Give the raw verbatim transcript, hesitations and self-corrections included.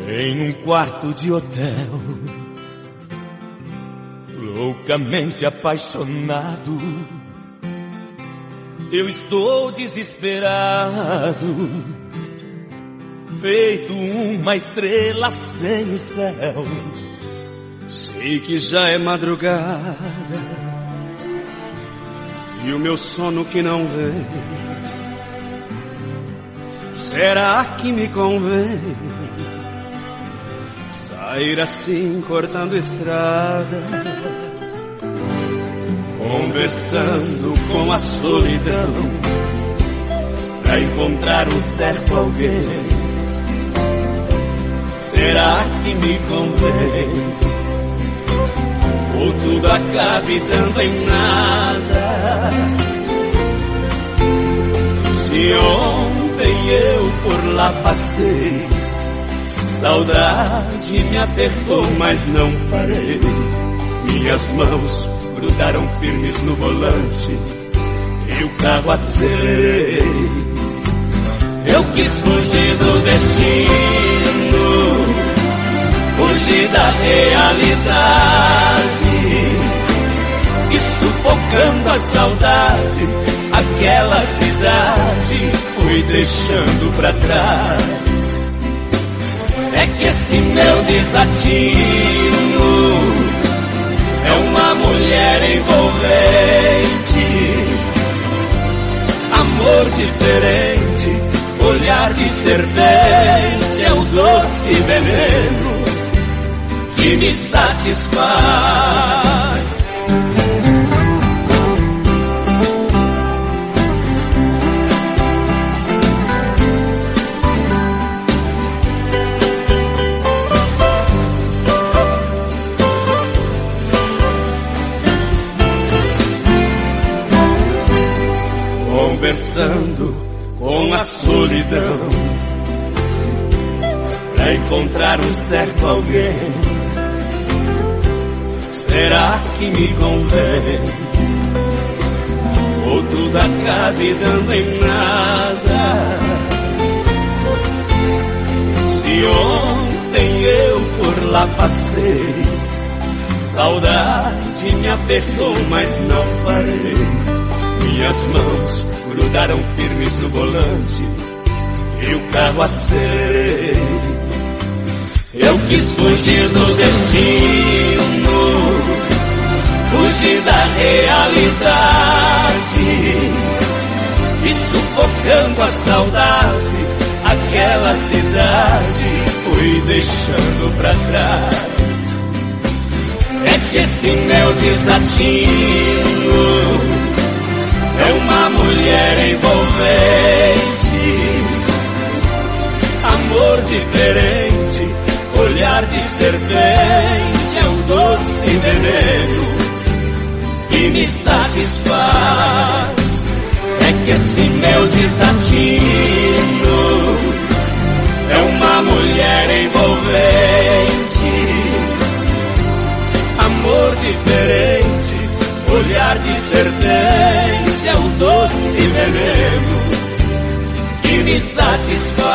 Em um quarto de hotel, loucamente apaixonado, eu estou desesperado, feito uma estrela sem o céu. Sei que já é madrugada e o meu sono que não vem. Será que me convém sair assim cortando estrada, conversando com a solidão, pra encontrar um certo alguém? Será que me convém? Ou tudo acabe dando em nada? Se ontem eu por lá passei, saudade me apertou, mas não parei. Minhas mãos grudaram firmes no volante e o carro acelerei. Eu quis fugir do destino, fugir da realidade, e sufocando a saudade, aquela cidade fui deixando pra trás. É que esse meu desatino é uma mulher envolvente, amor diferente, olhar de serpente, é o doce veneno que me satisfaz. Conversando com a solidão, pra encontrar um certo alguém. Será que me convém? Ou tudo acabe dando em nada? Se ontem eu por lá passei, saudade me apertou, mas não parei. Minhas mãos grudaram firmes no volante e o carro acelerei. Eu quis fugir do destino, fugir da realidade, e sufocando a saudade, aquela cidade fui deixando pra trás. É que esse meu desatino é uma mulher envolvente, amor diferente, olhar de serpente, é um doce veneno que me satisfaz. É que esse meu desatino é uma mulher envolvente, amor diferente, olhar de serpente, é o doce veneno que me satisfaz.